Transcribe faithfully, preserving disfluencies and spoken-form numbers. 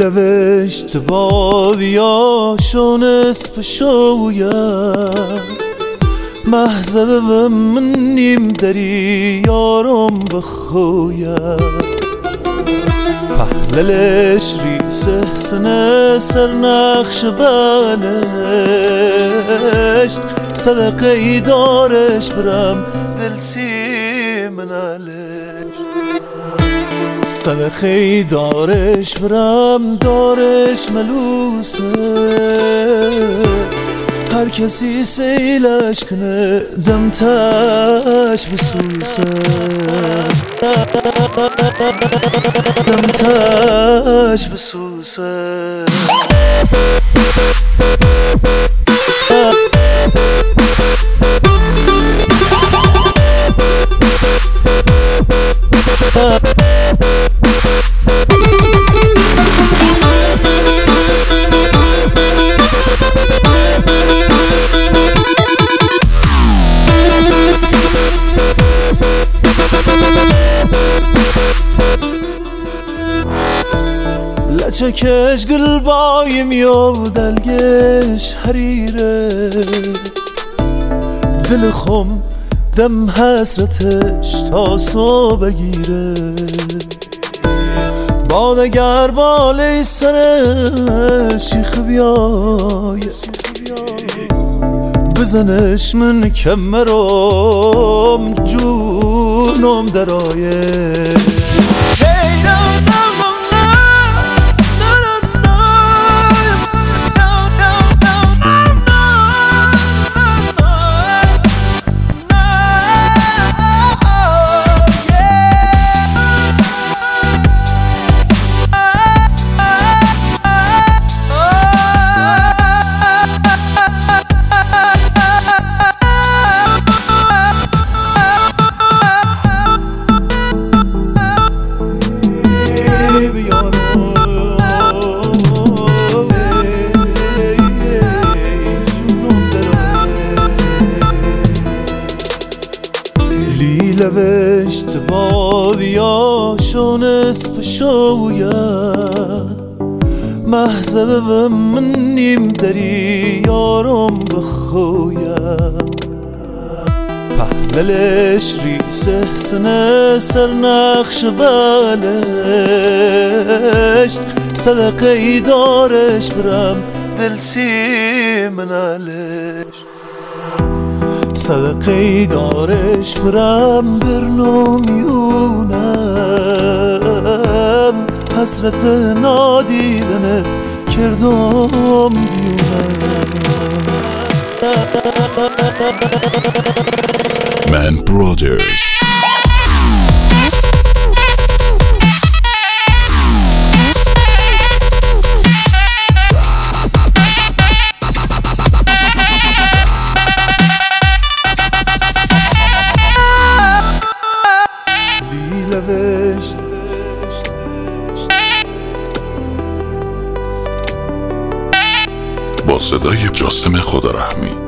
لوشت بادیا شونس بشوید محزده به منیم دری یارم بخوید پهللش ریسه سنه سر نقش بالش صدقه ای دارش برم دل سی منالش صدقه ای دارش برم دارش ملوسه هر کسی سیلش کنه دمتش بسوسه دمتش بسوسه لچکش گل بایم یا دلگش حریره دل خم دم حسرتش تا صبح بگیره بادگر بالی سرش شیخ بیایه بزنش من کمرم جونم درایه لوشت بادیا شونس بشوید محزده به منیم دری یارم بخوید پهللش ریسه سنه سر نقش بالش صدقه ای دارش برم دل سی منالش صدقه ای دارش برم برنامیونم حسرت نادیدنه کردم دیونم Man Brothers. با صدای جاسم خدارحمی.